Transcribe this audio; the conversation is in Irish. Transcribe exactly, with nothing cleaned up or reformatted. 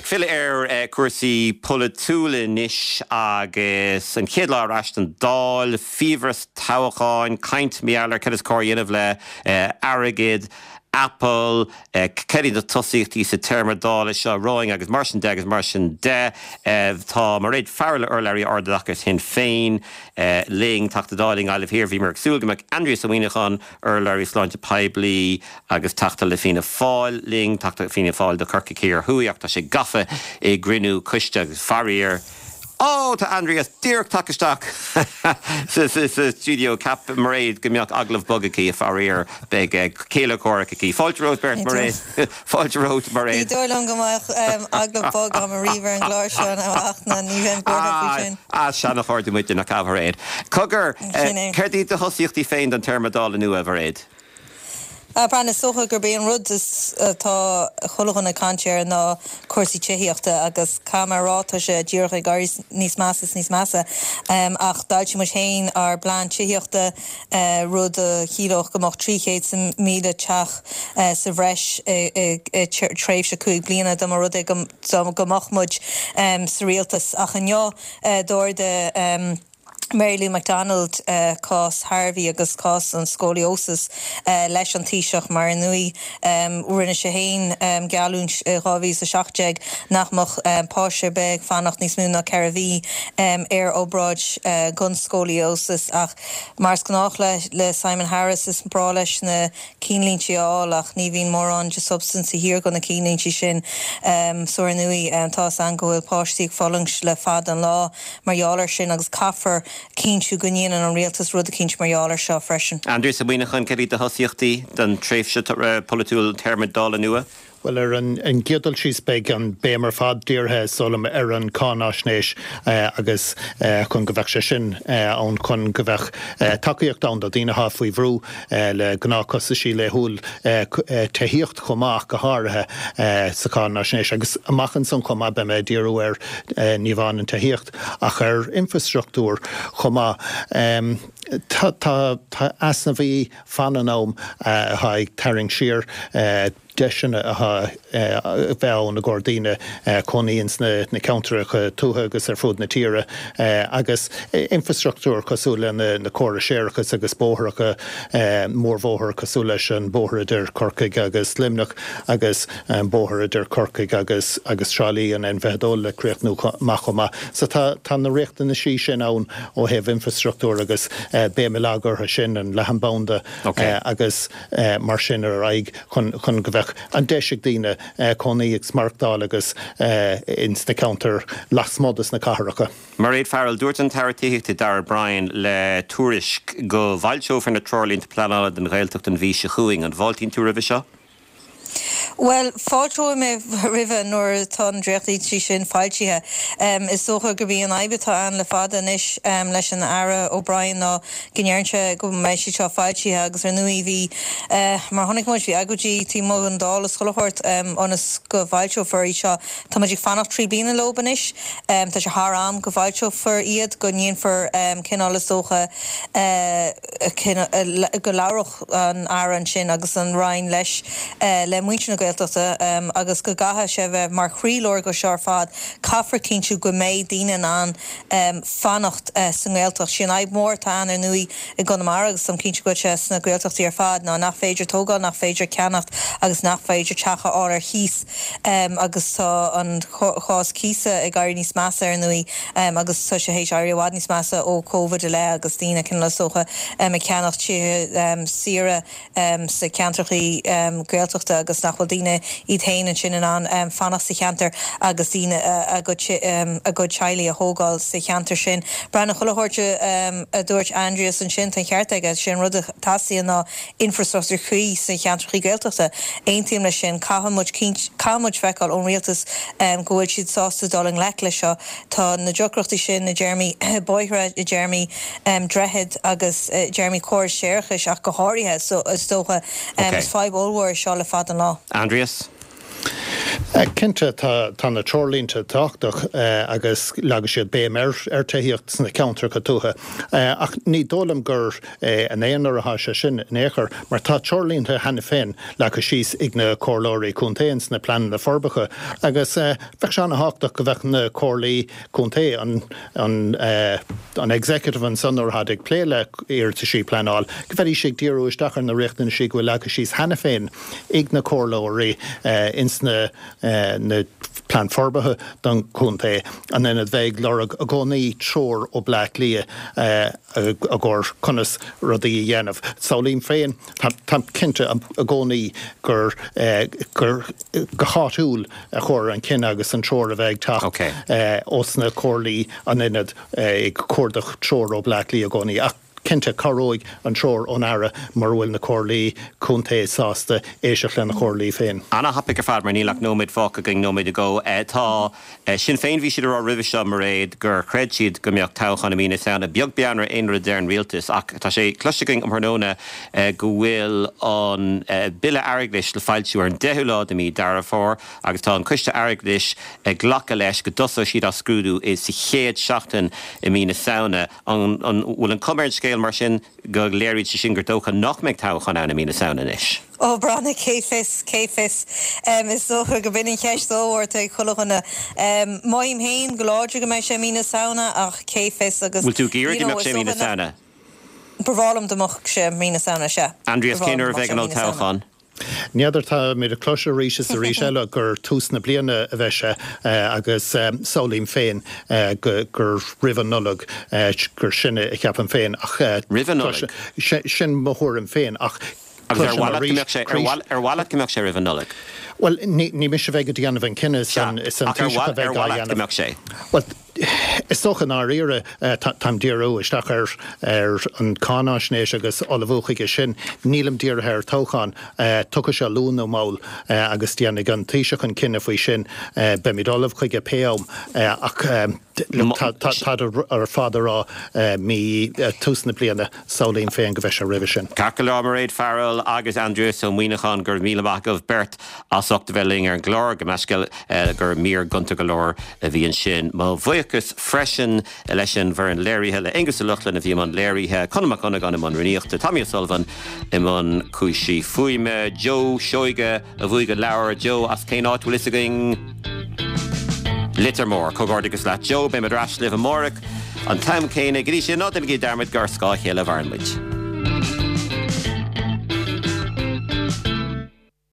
fila ar cuasaí polatúla níos agus an chéad lá rast an dáil, fíomhras tábhacháin, caint meallar, cad is cóiríanamh le airgid, Apple, uh, Kerry the Tussichty sa terma dála seo roing agus mar sin de agus mar sin de uh, tá mar réid fearla urlairí ardachas hin féin uh, ling tachta dáling aileh hir bhí mar agsúlgamach Andrew Samínachan urlairí sláinte peblií agus tachta le fína fáil ling tachta fína fáil do Kirky Céir huíach tá sé gafa i grinú cuiste agus faríir. Oh, to Andreas Dirk Takistak. This is studio cap Maraid Gimyak Aglav Bugaki if Arir big Kayla Koraki. Fault Road Bert Maraid. Fault Road Maraid. Door Longamach Aglav Bug on a river and Glarshan and even Ah, ah, Shanna Ford the Mutin a Cavarade. Cugger, Kerdi the Hussichty Fain and Termadal and New Everade. Uh, Brandon socha gur bíon rud is uh, tá chulachan na cantéir ná cuasaí tíochta agus camarátá sé díorcha garis níos massas níos massa um, ach dáilte mar hain ar bláán tíochta uh, rud a chíoch gomach tríchéad sa míle teach uh, sa bhreis tréimh se cúig bliana do mar rud é gomach muid um, sa rialtas ach an jo uh, dóir de um, Mary Lou MacDonald uh, cos Harvey agus cos an scoliosis uh, leis an tíiseach mar nui um, rinne sé hain um, galún uh, ráví sa seachteg nachmach um, páise beg fannacht níos múna caraví um, ar óbráid uh, gun scoliosis ach mars gnách le, le Simon Harris is brá leis na cínlínti áil ach ní bhín mór an de substance hir gon na cínlínti sin um, so nui um, tá angóil páistíigh fallings le fad an lá marjálar sin agus caffar Cínú goníon an réaltas rud a cínte marjálar seo freisin. Andrew Samínachan Kerry the Hussichty den tréimhse polatúil termadála nua. Well, er an, an giodal síos beag an bémar fad díorthe solam ar an cánáisnéis uh, agus uh, chun go bheith sé sin uh, ón chun go bheith uh, takeíocht an do dtíine há faoi bhrú uh, le gnáchas sí le húil uh, uh, taíocht chomach go háirithe uh, sa cánáisnéis agus amachchan san chomá be me díorú ar uh, níomhán an taíocht ach ar infrastruchtúr chomá um, tá tá tá asna bhí fananóm uh, haig taring siar uh, deisina a bheith na Gordíine coníons na na countercha tútha agus ar fud na tíre agus infrastruktúr cosúla na na córa séirechas agus bóthracha mór bhóthar cosú leis an bóthra idir Corcaig agus Limnach agus bóthra idir Corcaig agus agus Trálí an bheitdul le créitnú machoma so tá tá na réachta na sí sin ann ó heh infrastruktúr agus bé me lágartha sin an lehambánda agus mar sin ar aig chun chun go bheith an deisiig díine uh, coníag smartdáil agus uh, ins na counter las modas na cáthracha. Mairead Farrell, dúirt an tartííochtta Dara Bryan le túrisc go bhailteó fan na trolínta planála den réalteacht an bhí se chuing an bháiltín tú ribh seo? Well, fáiltó me rive nuair tá dreachtaí trí sin fáiltíthe um, is socha gur bhí an aibetá an le fada inis um, leis an Ara O'Brien ná gnéirnse go meisi seo fáiltíthe agus ar nuí bhí uh, mar tháinig muid bhí agóidí tí mó an dálas cholathirt um, anas go bhailteo for í seo tá muidir fannacht trí bína loban is um, tá sé thram go bhailteo for iad go níon for um, cinála socha uh, uh, go láireach an Ara an sin agus an Ryan leis uh, le muintina go Um, agus go gatha sé bheith mar chrílóir go seár fad caafar cinú go méid daine an um, fannacht uh, san ghilteach sin aib mór tá ar nui i g mar agus sam cinú go sé sna ghilteachtaí ar fad ná nach féidir tógáil nach féidir ceannacht agus nach féidir teacha á ar híos um, agus tá an chás císa i gaiir níos measa ar nui um, agus tá sé hééis airíhád níos measa ó COVID le agus tíine cin le socha um, i ceannacht si um, sire um, sa ceantrachaí um, ghilteachta agus nachfuil díine iad héanaan sin an um, fannach sa cheantar agus díine uh, a go um, a go chaili a hógáil sa cheantar sin. Brenna chulathirte um, a dúirt Andreas an sin tan cheartaige sin rud a tasíon ná infrastructúr chuí sa cheantrachaí ghilteachta. Aon tíim le sin cahamúid cahamúid feicáil ón rialtas um, go bhfuil siad sásta dáling le lei seo tá na deocrachtaí sin na Jeremy Boithre i Jeremy um, Drehead agus uh, Jeremy Cóir séirchas ach go háirithe so is dócha um, okay. is five óhhair seo le fad an lá. Andreas? Cinnte tá na trolínte táach agus legus siad béim ar ar taíocht na counter go túthe. Ach ní dólam gur an éonar a se sin néchar, mar tá trolínte hena féin legus síos ag na córlóirí cúntains na plan na forbacha. Agus bheith seanna háach go bheith na córlaí cúnta an an executive an sunar had ag pléile ar ta sí planáil. Go bheirí sig díú isteachar na riachtain sí go legus síos hena féin ag na córlóirí ins na na plan forbathe don cúnta an in bheith lerug a gcónaí trór ó Black Lia a gur conas rudaí dhéanamh. Saolín féin tá cinnte a gcónaí gur gur go háúil a chóir an cin agus an trór a bheith teach os na córlaí an inad ag cuardach trór ó Black Lia a gcónaí ach cinnte caróig an trór ón ara mar bhfuil na córlaí cúnta sásta éiseach le na córlaí féin. Anna hapig ar fad mar nílach nóid fáca ging nóid a go tá sin féin bhí siad ar ribhise mar réad gur creid siad go mbeocht táchan na mína saona beag beanar aonar dearn rialtas ach tá sé cluisteing am thnóna go bhfuil an bille airglis le fáiltiú ar an deithú lá de mí dar fór agus tá an cuiste airglis ghlacha leis go dosa siad a scrúdú is sa chéad seachtain i mína saona an bhfuil an cumaird scéal mar sin go léirid sa sin gur dócha nach meid táchan anna mína saona inis. Ó brana céfis céfis is socha go binnig cheist óhairt ag chulachana maim héin go láidir go méid sé mína saona ach céfis agus bhfuil tú gíir go sé mína saona? Bhrálam domach sé mína saona se. Andreas Kinner bheith an ó táchan. Niadar tá mé a cloise ríise a ríseile gur tús na bliana a bheise agus saolín féin gur rihan nullag gur sinne i ceapan féin ach rihan nullag? Sin mothúm féin ach ar bhhaile gombeach sé rihan nullag? Well, ní mis se bheith go dhéanamh an cinenne san is an tíise a bheith gombeach sé? Well, is socha ná ire tam díú isteach ar ar an cánáisnéis agus olahúchaige sin nílam dír ar tóchan tucha se lún ó máil agus déanana an tíiseach an cinenne faoi sin be mí dolamh chuige péam ach ar fádarrá mí túsna bliana saolín féin go bheith se rih sin. Caca lá mar réad Farrell agus Andreas ó muoineán gur míleach go bert asachta bheling ar an glór go meisceil gur mír gunta go leir a bhíon sin má bhuiachas freisin leis an bhar an léirithe le agus a luchlan a bhí man léirithe chunamach chuna gan man riíochta Tommy Sullivan i man cúisí fuime Joe Seoige a bhuaige leabhar Joe as cé áit bhfuil is a ging Littermór cógádagus le Joe be mad ras libh a mórach an tam céine grí sin ná den gé dermid gur scá chéile bharnmuid.